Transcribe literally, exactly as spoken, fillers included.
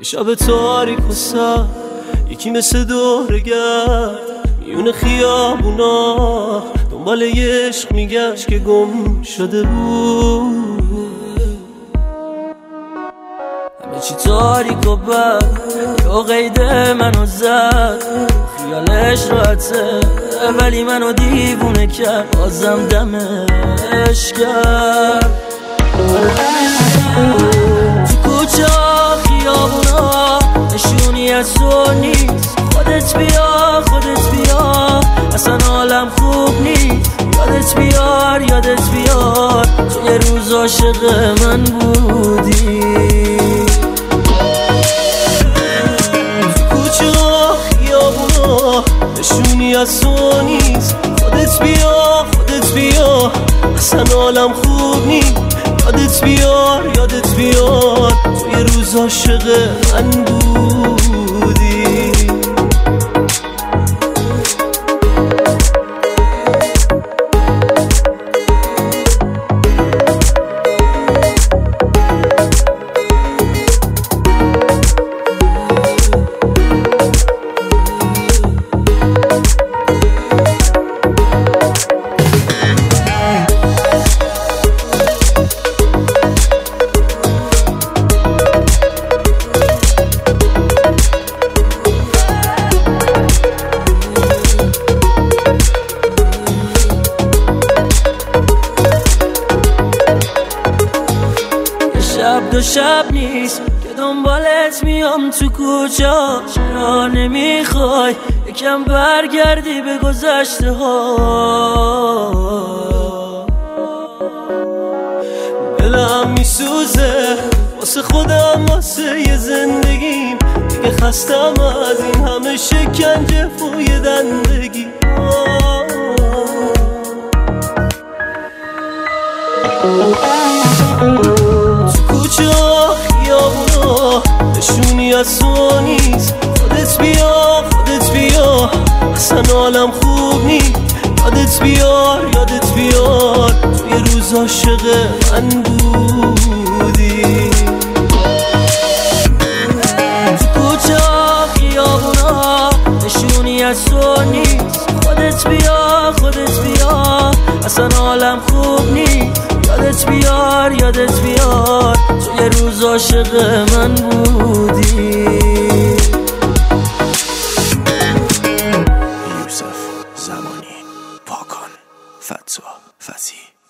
یه شب تاریک و سر، یکی مثل دورگرد میون خیابونا دنبال یه عشق میگشت که گم شده بود. همه چی تاریک و بد، یا قید منو زد، خیالش راحته ولی منو دیوونه کرد، بازم دمش کرد. تو کوچه ها خیابونا نشونی از تو نیست، خودت بیا خودت بیا، اصلا حالم خوب نیست. یادت بیار یادت بیار تو یه روز عاشق من بودی. تو کوچه ها خیابونا نشونی از تو نیست، خودت بیا خودت بیا، اصلا حالم خوب نیست. یادت بیار یادت بیار تو یه روز عاشق من بودی. شب دو شب نیست که دنبالت میام تو کوچه، چرا نمیخوای یکم برگردی به گذشته ها؟ دلم میسوزه واسه خودم واسه یه زندگیم، دیگه خستم از این همه شکنجه فوی دندگی. کوچه ها خیابونا نشونی از تو نیست، خودت بیا خودت بیا، اصلا حالم خوب نیست. یادت بیار یادت بیار تو یه روز عاشق من بودی. تو کوچه ها خیابونا نشونی از تو نیست، خودت بیا خودت بیا، اصلا حالم خوب نیست. یادت بیار یادت بیار تو یه روز عاشق من بودی. یوسف زمانی، پاکان، فتوح، فسی.